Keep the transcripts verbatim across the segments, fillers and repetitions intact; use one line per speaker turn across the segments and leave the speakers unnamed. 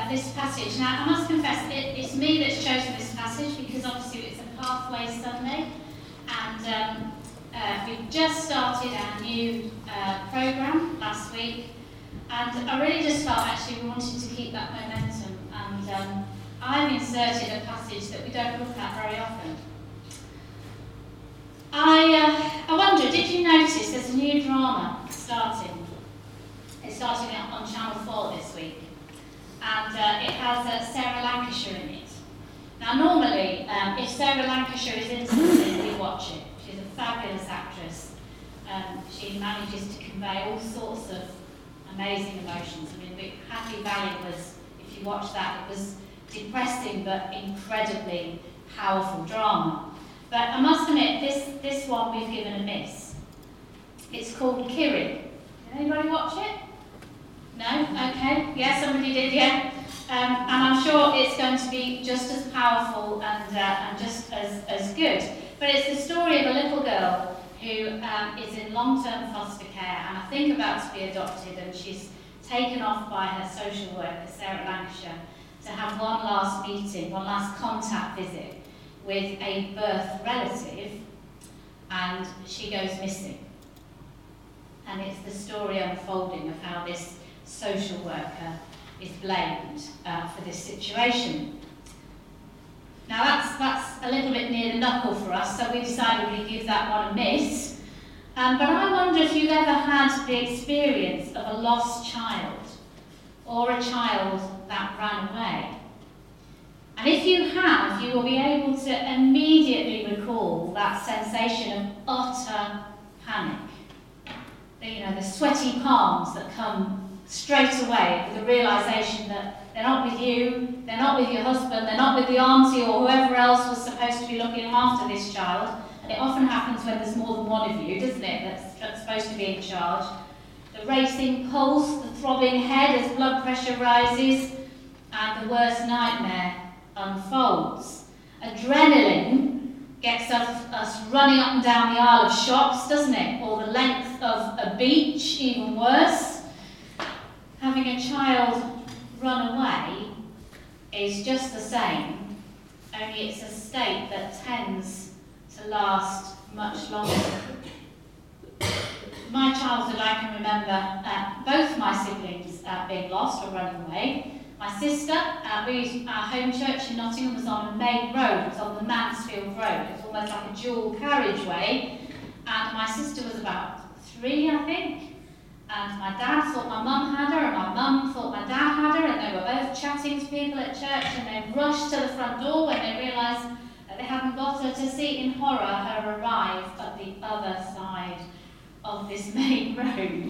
uh, this passage. Now, I must confess, it, it's me that's chosen this passage because obviously it's a Pathway Sunday, and um, uh, we've just started our new uh, programme last week, and I really just felt actually we wanted to keep that momentum, and um, I've inserted a passage that we don't look at very often. I, uh, I wonder, did you notice there's a new drama starting? It's starting out on Channel four this week, and uh, it has uh, Sarah Lancashire in it. Now normally, um, if Sarah Lancashire is in something, we watch it. She's a fabulous actress. Um, she manages to convey all sorts of amazing emotions. I mean, Happy Valley was, if you watch that, it was depressing but incredibly powerful drama. But I must admit, this, this one we've given a miss. It's called Kiri. Did anybody watch it? No? Okay. Yeah, somebody did, yeah. Um, and I'm sure it's going to be just as powerful and, uh, and just as, as good. But it's the story of a little girl who um, is in long-term foster care and I think about to be adopted, and she's taken off by her social worker, Sarah Lancashire, to have one last meeting, one last contact visit with a birth relative, and she goes missing. And it's the story unfolding of how this social worker is blamed uh, for this situation. Now that's, that's a little bit near the knuckle for us, so we decided we'd give that one a miss. Um, but I wonder if you've ever had the experience of a lost child, or a child that ran away. And if you have, you will be able to immediately recall that sensation of utter panic. The, you know, the sweaty palms that come straight away with the realisation that they're not with you, they're not with your husband, they're not with the auntie or whoever else was supposed to be looking after this child. And it often happens when there's more than one of you, doesn't it, that's, that's supposed to be in charge. The racing pulse, the throbbing head as blood pressure rises, and the worst nightmare unfolds. Adrenaline gets us, us running up and down the aisle of shops, doesn't it? Or the length of a beach, even worse. Having a child run away is just the same, only it's a state that tends to last much longer. My childhood, I can remember uh, both my siblings uh, being lost or running away. My sister, uh, we, our home church in Nottingham was on a main road, it was on the Mansfield Road, it was almost like a dual carriageway, and my sister was about three, I think, and my dad thought my mum had her, and my mum thought my dad had her, and they were both chatting to people at church, and they rushed to the front door when they realised that they hadn't got her, to see in horror her arrive at the other side of this main road.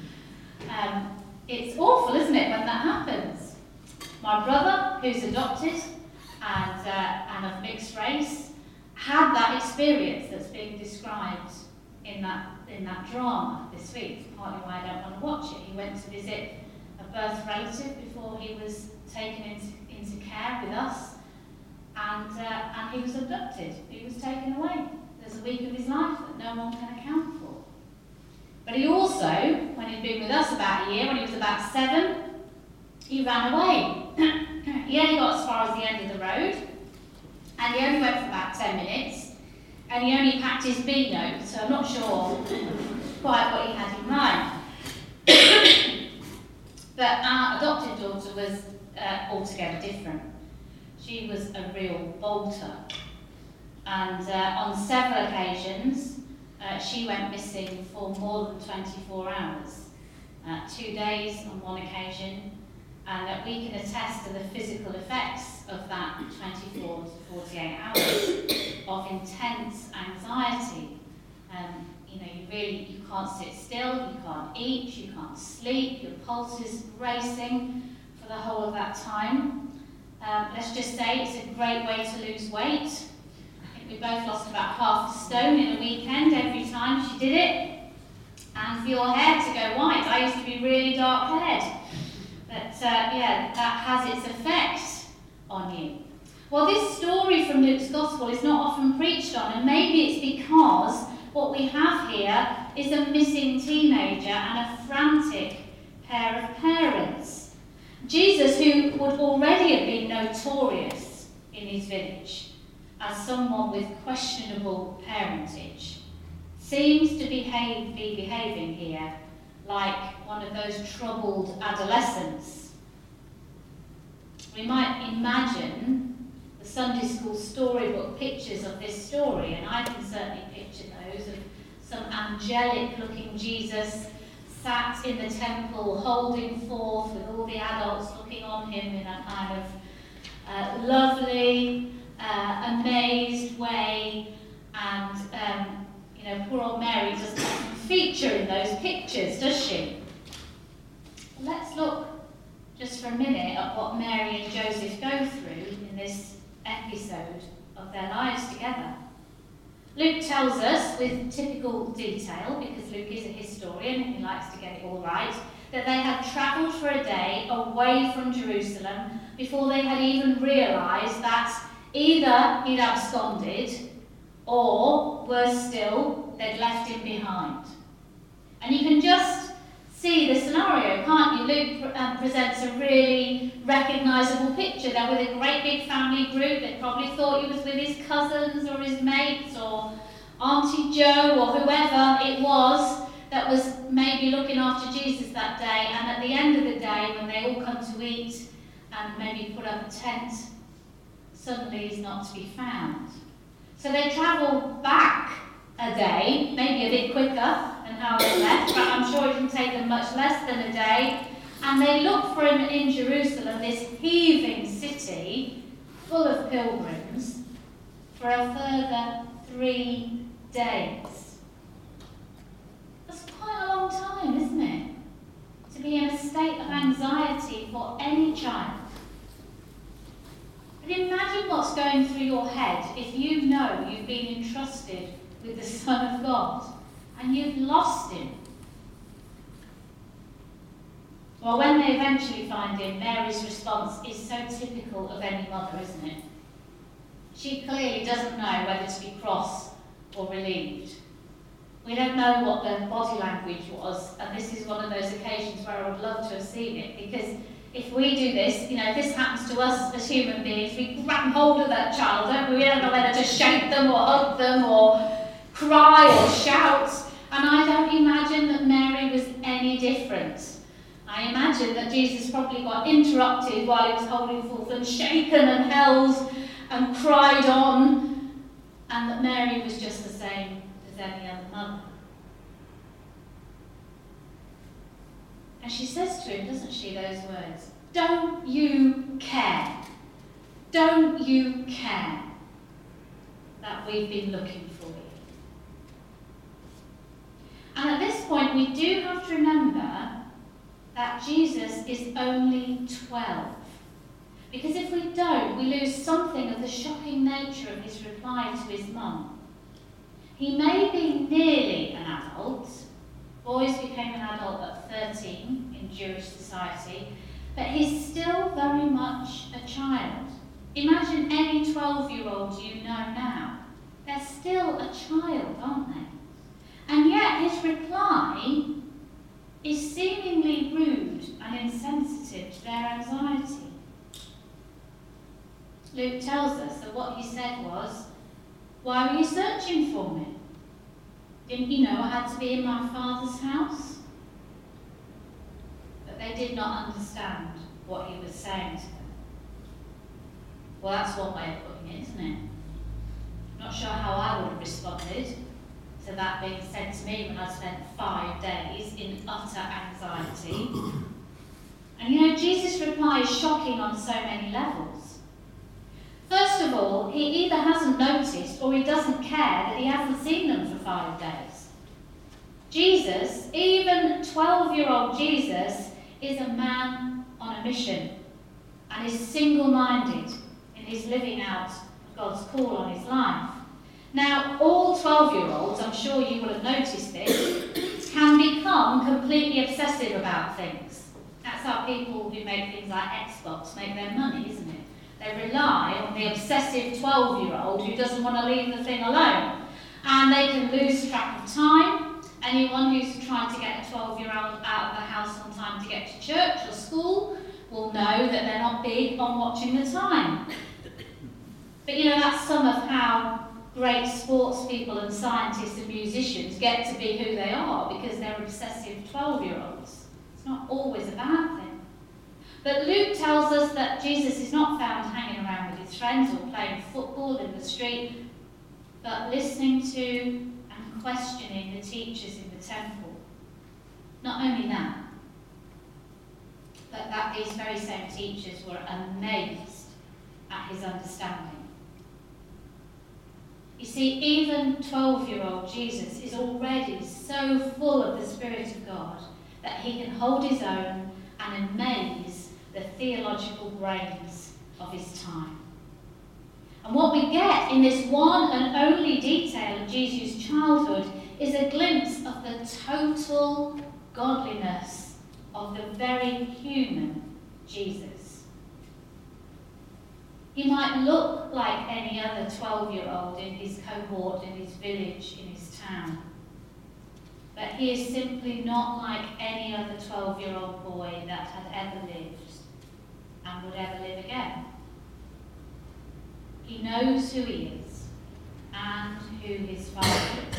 Um, it's awful, isn't it, when that happens? My brother, who's adopted and, uh, and of mixed race, had that experience that's being described in that, in that drama this week. It's partly why I don't want to watch it. He went to visit a birth relative before he was taken into, into care with us, and, uh, and he was abducted. He was taken away. There's a week of his life that no one can account for. But he also, when he'd been with us about a year, when he was about seven, he ran away. He only got as far as the end of the road, and he only went for about ten minutes, and he only packed his B note, so I'm not sure quite what he had in mind. But our adopted daughter was uh, altogether different. She was a real bolter, and uh, on several occasions uh, she went missing for more than twenty-four hours. Uh, two days on one occasion, and that we can attest to the physical effects of that twenty-four to forty-eight hours of intense anxiety. Um, you know, you really, you can't sit still, you can't eat, you can't sleep, your pulse is racing for the whole of that time. Um, let's just say it's a great way to lose weight. I think we both lost about half a stone in a weekend every time she did it. And for your hair to go white, I used to be really dark haired. But uh, yeah, that has its effect on you. Well, this story from Luke's Gospel is not often preached on, and maybe it's because what we have here is a missing teenager and a frantic pair of parents. Jesus, who Luke would already have been notorious in his village as someone with questionable parentage, seems to behave, be behaving here like one of those troubled adolescents. We might imagine the Sunday school storybook pictures of this story, and I can certainly picture those, of some angelic-looking Jesus sat in the temple holding forth with all the adults looking on him in a kind of uh, lovely, uh, amazed way, and um, you know, poor old Mary doesn't feature in those pictures, does she? Let's look just for a minute at what Mary and Joseph go through in this episode of their lives together. Luke tells us, with typical detail, because Luke is a historian and he likes to get it all right, that they had travelled for a day away from Jerusalem before they had even realised that either he'd absconded or, worse still, they'd left him behind. And you can just see the scenario, can't you? Luke um, presents a really recognisable picture. They're with a great big family group. They probably thought he was with his cousins or his mates or Auntie Jo or whoever it was that was maybe looking after Jesus that day. And at the end of the day, when they all come to eat and maybe put up a tent, suddenly he's not to be found. So they travel back a day, maybe a bit quicker than how they left, but I'm sure it can take them much less than a day. And they look for him in Jerusalem, this heaving city full of pilgrims, for a further three days. That's quite a long time, isn't it? To be in a state of anxiety for any child. But imagine what's going through your head if you know you've been entrusted with the Son of God and you've lost him. Well, when they eventually find him, Mary's response is so typical of any mother, isn't it? She clearly doesn't know whether to be cross or relieved. We don't know what the body language was, and this is one of those occasions where I would love to have seen it, because if we do this, you know, if this happens to us as human beings, we grab hold of that child, don't we? We don't know whether to shake them or hug them or cry or shout. And I don't imagine that Mary was any different. I imagine that Jesus probably got interrupted while he was holding forth and shaken and held and cried on, and that Mary was just the same as any other mother. And she says to him, doesn't she, those words, "Don't you care? Don't you care that we've been looking for you?" And at this point, we do have to remember that Jesus is only twelve. Because if we don't, we lose something of the shocking nature of his reply to his mum. He may be nearly an adult. Boys became an adult at thirteen in Jewish society, but he's still very much a child. Imagine any twelve-year-old you know now. They're still a child, aren't they? And yet his reply is seemingly rude and insensitive to their anxiety. Luke tells us that what he said was, "Why were you searching for me? Didn't you know I had to be in my Father's house?" But they did not understand what he was saying to them. Well, that's one way of putting it, isn't it? Not sure how I would have responded to that being said to me when I spent five days in utter anxiety. And you know, Jesus' reply is shocking on so many levels. First of all, he either hasn't noticed or he doesn't care that he hasn't seen them for five days. Jesus, even twelve-year-old Jesus, is a man on a mission and is single-minded in his living out God's call on his life. Now, all twelve-year-olds, I'm sure you will have noticed this, can become completely obsessive about things. That's how people who make things like Xbox make their money, isn't it? They rely on the obsessive twelve-year-old who doesn't want to leave the thing alone. And they can lose track of time. Anyone who's trying to get a twelve-year-old out of the house on time to get to church or school will know that that they're not big on watching the time. But you know, that's some of how great sports people and scientists and musicians get to be who they are, because they're obsessive twelve-year-olds. It's not always a bad thing. But Luke tells us that Jesus is not found hanging around with his friends or playing football in the street, but listening to and questioning the teachers in the temple. Not only that, but that these very same teachers were amazed at his understanding. You see, even twelve-year-old Jesus is already so full of the Spirit of God that he can hold his own and amaze the theological brains of his time. And what we get in this one and only detail of Jesus' childhood is a glimpse of the total godliness of the very human Jesus. He might look like any other twelve-year-old in his cohort, in his village, in his town. But he is simply not like any other twelve-year-old boy that had ever lived and would ever live again. He knows who he is and who his father is.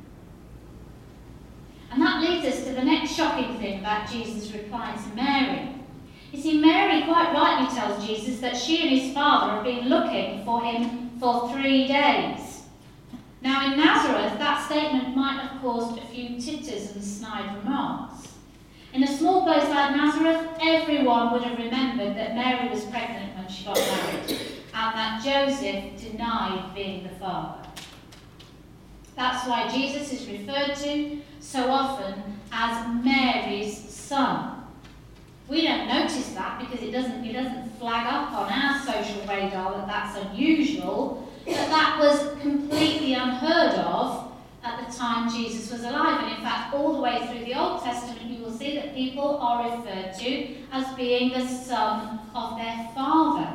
And that leads us to the next shocking thing about Jesus' reply to Mary. You see, Mary quite rightly tells Jesus that she and his father have been looking for him for three days. Now, in Nazareth, that statement might have caused a few titters and snide remarks. In a small place like Nazareth, everyone would have remembered that Mary was pregnant when she got married, and that Joseph denied being the father. That's why Jesus is referred to so often as Mary's son. We don't notice that because it doesn't, it doesn't flag up on our social radar that that's unusual, but that was completely unheard of at the time Jesus was alive. And in fact, all the way through the Old Testament, you will see that people are referred to as being the son of their father.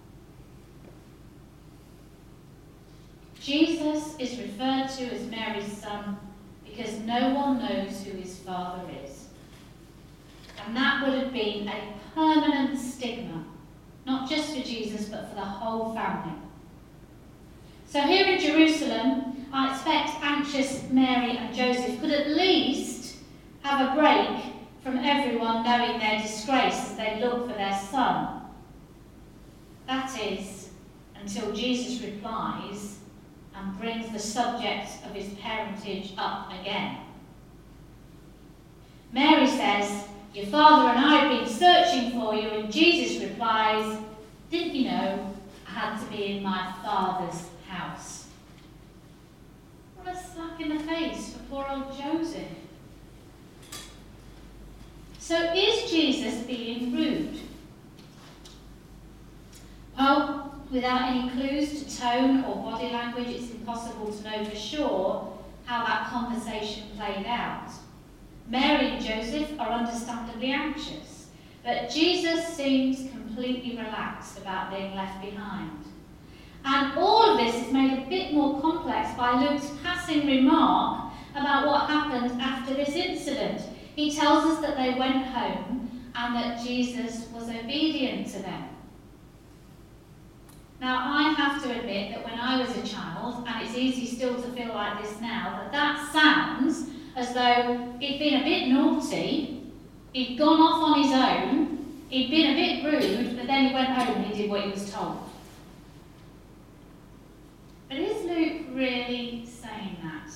Jesus is referred to as Mary's son because no one knows who his father is. And that would have been a permanent stigma, not just for Jesus, but for the whole family. So here in Jerusalem, I expect anxious Mary and Joseph could at least have a break from everyone knowing their disgrace as they look for their son. That is, until Jesus replies and brings the subject of his parentage up again. Mary says, "Your father and I have been searching for you," and Jesus replies, "Didn't you know I had to be in my father's house?" What a slap in the face for poor old Joseph. So is Jesus being rude? Well, without any clues to tone or body language, it's impossible to know for sure how that conversation played out. Mary and Joseph are understandably anxious, but Jesus seems completely relaxed about being left behind. And all of this is made a bit more complex by Luke's passing remark about what happened after this incident. He tells us that they went home and that Jesus was obedient to them. Now, I have to admit that when I was a child, and it's easy still to feel like this now, that that sounds as though he'd been a bit naughty, he'd gone off on his own, he'd been a bit rude, but then he went home and he did what he was told. But is Luke really saying that?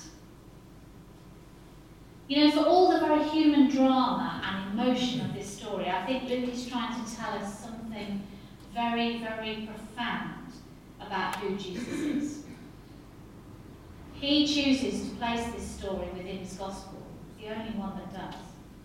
You know, for all the very human drama and emotion of this story, I think Luke is trying to tell us something very, very profound about who Jesus is. He chooses to place this story within his gospel, the only one that does.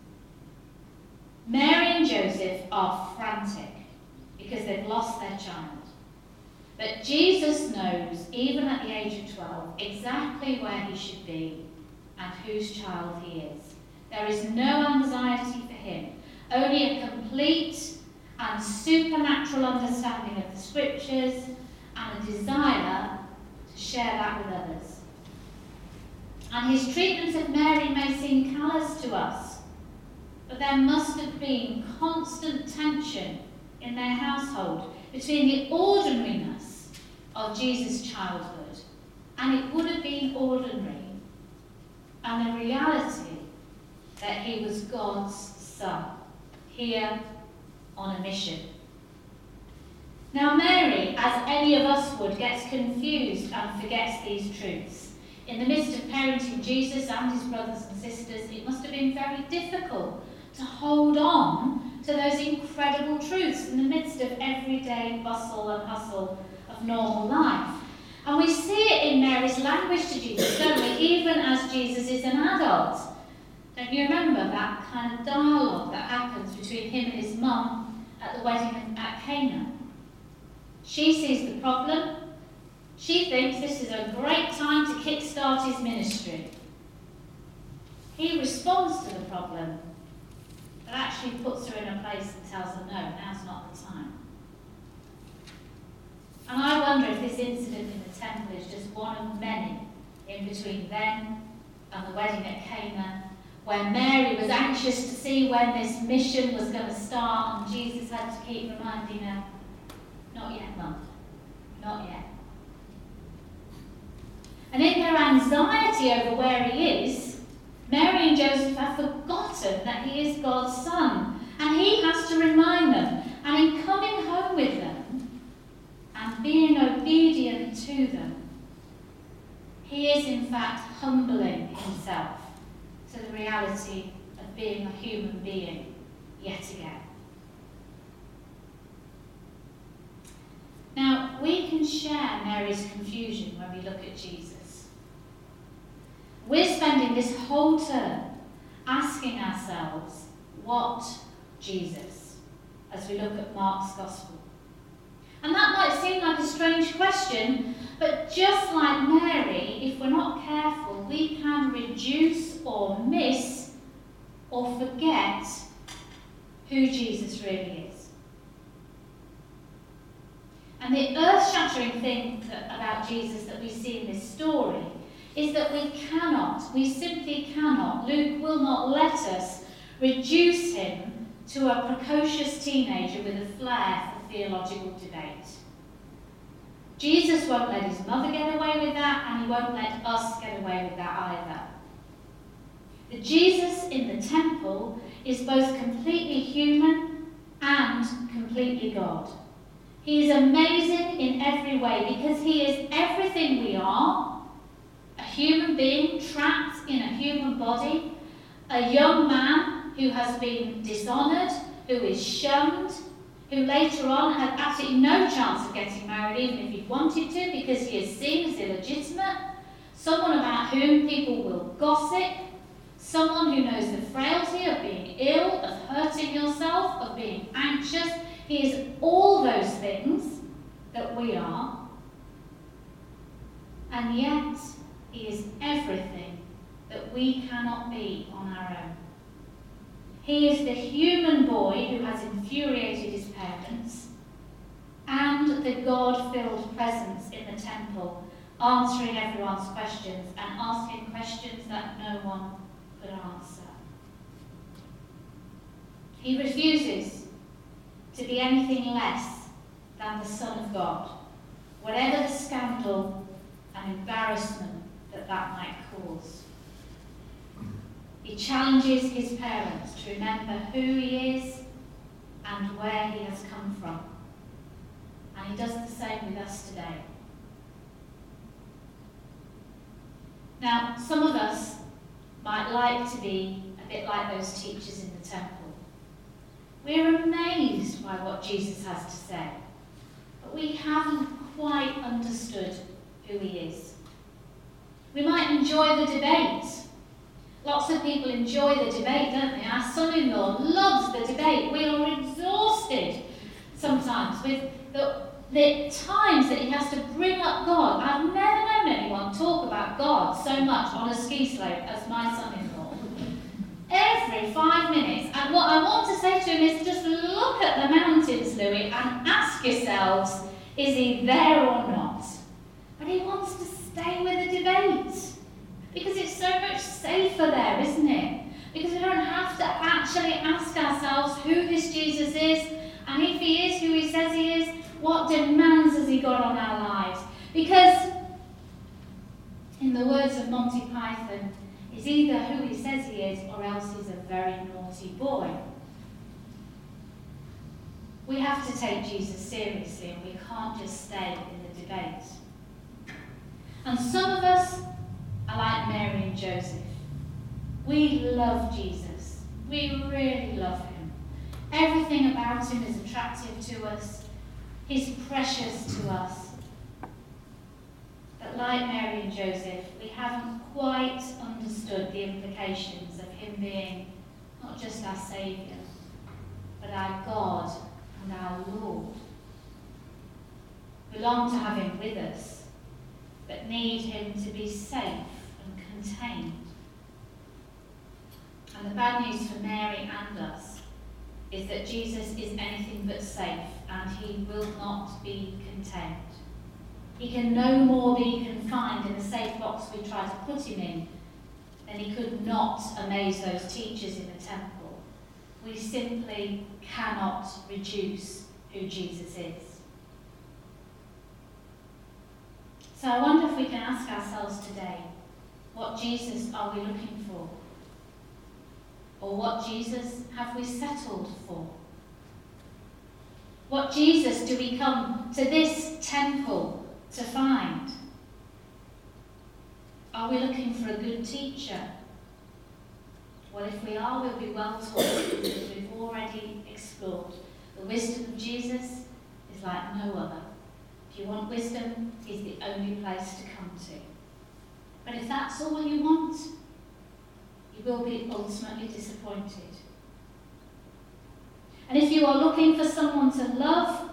Mary and Joseph are frantic because they've lost their child. But Jesus knows, even at the age of twelve, exactly where he should be and whose child he is. There is no anxiety for him, only a complete and supernatural understanding of the scriptures and a desire to share that with others. And his treatment of Mary may seem callous to us, but there must have been constant tension in their household between the ordinariness of Jesus' childhood, and it would have been ordinary, and the reality that he was God's son, here on a mission. Now Mary, as any of us would, gets confused and forgets these truths. In the midst of parenting Jesus and his brothers and sisters, it must have been very difficult to hold on to those incredible truths in the midst of everyday bustle and hustle of normal life. And we see it in Mary's language to Jesus, don't we? Even as Jesus is an adult. Don't you remember that kind of dialogue that happens between him and his mum at the wedding at Cana? She sees the problem. She thinks this is a great time to kickstart his ministry. He responds to the problem, but actually puts her in a place and tells her, no, now's not the time. And I wonder if this incident in the temple is just one of many in between then and the wedding at Cana, where Mary was anxious to see when this mission was going to start, and Jesus had to keep reminding her, not yet, Mum, not yet. And in their anxiety over where he is, Mary and Joseph have forgotten that he is God's son, and he has to remind them. And in coming home with them and being obedient to them, he is in fact humbling himself to the reality of being a human being yet again. Now, we can share Mary's confusion when we look at Jesus. We're spending this whole term asking ourselves, what Jesus, as we look at Mark's Gospel? And that might seem like a strange question, but just like Mary, if we're not careful, we can reduce or miss or forget who Jesus really is. And the earth-shattering thing that, about Jesus that we see in this story is that we cannot, we simply cannot, Luke will not let us reduce him to a precocious teenager with a flair for theological debate. Jesus won't let his mother get away with that, and he won't let us get away with that either. The Jesus in the temple is both completely human and completely God. He is amazing in every way because he is everything we are, a human being trapped in a human body, a young man who has been dishonoured, who is shunned, who later on had absolutely no chance of getting married even if he wanted to because he is seen as illegitimate, someone about whom people will gossip, someone who knows the frailty of being ill, of hurting yourself, of being anxious. He is all those things that we are, and yet he is everything that we cannot be on our own. He is the human boy who has infuriated his parents and the God-filled presence in the temple, answering everyone's questions and asking questions that no one could answer. He refuses to be anything less than the Son of God, whatever the scandal and embarrassment that that might cause. He challenges his parents to remember who he is and where he has come from. And he does the same with us today. Now, some of us might like to be a bit like those teachers in the temple. We're amazed by what Jesus has to say, but we haven't quite understood who he is. We might enjoy the debate. Lots of people enjoy the debate, don't they? Our son-in-law loves the debate. We are exhausted sometimes with the, the times that he has to bring up God. I've never known anyone talk about God so much on a ski slope as my son-in-law. Every five minutes. And what I want to say to him is just look at the mountains, Louis, and ask yourselves, is he there or not? But he wants to stay with the debate. Because it's so much safer there, isn't it? Because we don't have to actually ask ourselves who this Jesus is, and if he is says he is? What demands has he got on our lives? Because, in the words of Monty Python, he's either who he says he is or else he's a very naughty boy. We have to take Jesus seriously, and we can't just stay in the debate. And some of us are like Mary and Joseph. We love Jesus. We really love him. Everything about him is attractive to us. He's precious to us. But like Mary and Joseph, we haven't quite understood the implications of him being not just our Saviour, but our God and our Lord. We long to have him with us, but need him to be safe and contained. And the bad news for Mary and us is that Jesus is anything but safe, and he will not be contained. He can no more be confined in the safe box we try to put him in than he could not amaze those teachers in the temple. We simply cannot reduce who Jesus is. So I wonder if we can ask ourselves today, what Jesus are we looking for? Or what Jesus have we settled for? What Jesus do we come to this temple to find? Are we looking for a good teacher? Well, if we are, we'll be well taught, because we've already explored. The wisdom of Jesus is like no other. If you want wisdom, he's the only place to come to. But if that's all you want, you will be ultimately disappointed. And if you are looking for someone to love,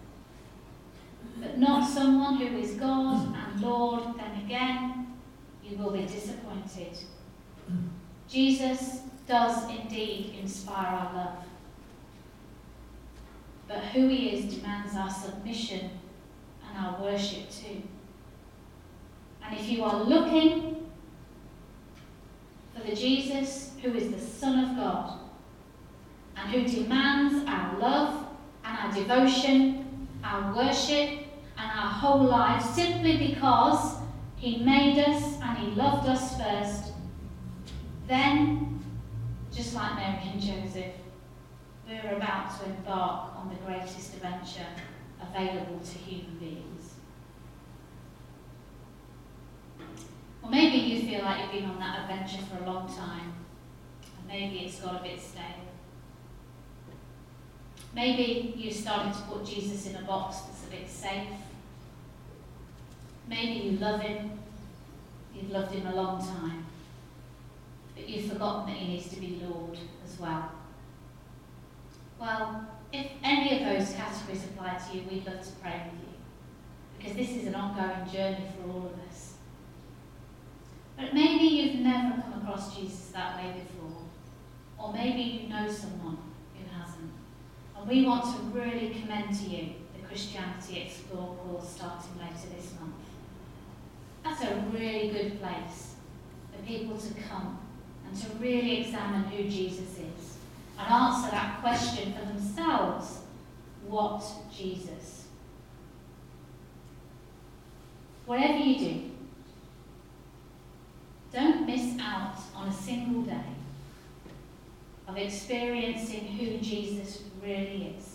but not someone who is God and Lord, then again, you will be disappointed. Jesus does indeed inspire our love. But who he is demands our submission and our worship too. And if you are looking for the Jesus who is the Son of God and who demands our love and our devotion, our worship and our whole lives simply because he made us and he loved us first, then, just like Mary and Joseph, we're about to embark on the greatest adventure available to human beings. Or maybe you feel like you've been on that adventure for a long time, and maybe it's got a bit stale. Maybe you started to put Jesus in a box that's a bit safe. Maybe you love him, you've loved him a long time, but you've forgotten that he needs to be Lord as well. Well, if any of those categories apply to you, we'd love to pray with you, because this is an ongoing journey for all of us. But maybe you've never come across Jesus that way before, or maybe you know someone who hasn't, and we want to really commend to you the Christianity Explore course starting later this month. That's a really good place for people to come and to really examine who Jesus is and answer that question for themselves: what Jesus? Whatever you do, don't miss out on a single day of experiencing who Jesus really is.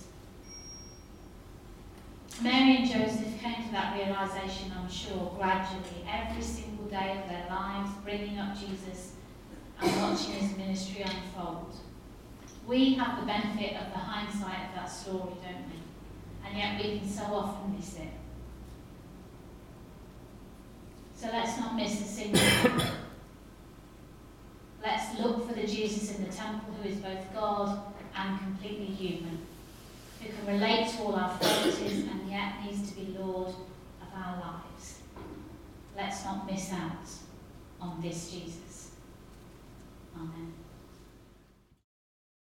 Mary and Joseph came to that realization, I'm sure, gradually, every single day of their lives, bringing up Jesus and watching his ministry unfold. We have the benefit of the hindsight of that story, don't we? And yet we can so often miss it. So let's not miss a single one. Let's look for the Jesus in the temple who is both God and completely human, who can relate to all our frailties and yet needs to be Lord of our lives. Let's not miss out on this Jesus. Amen.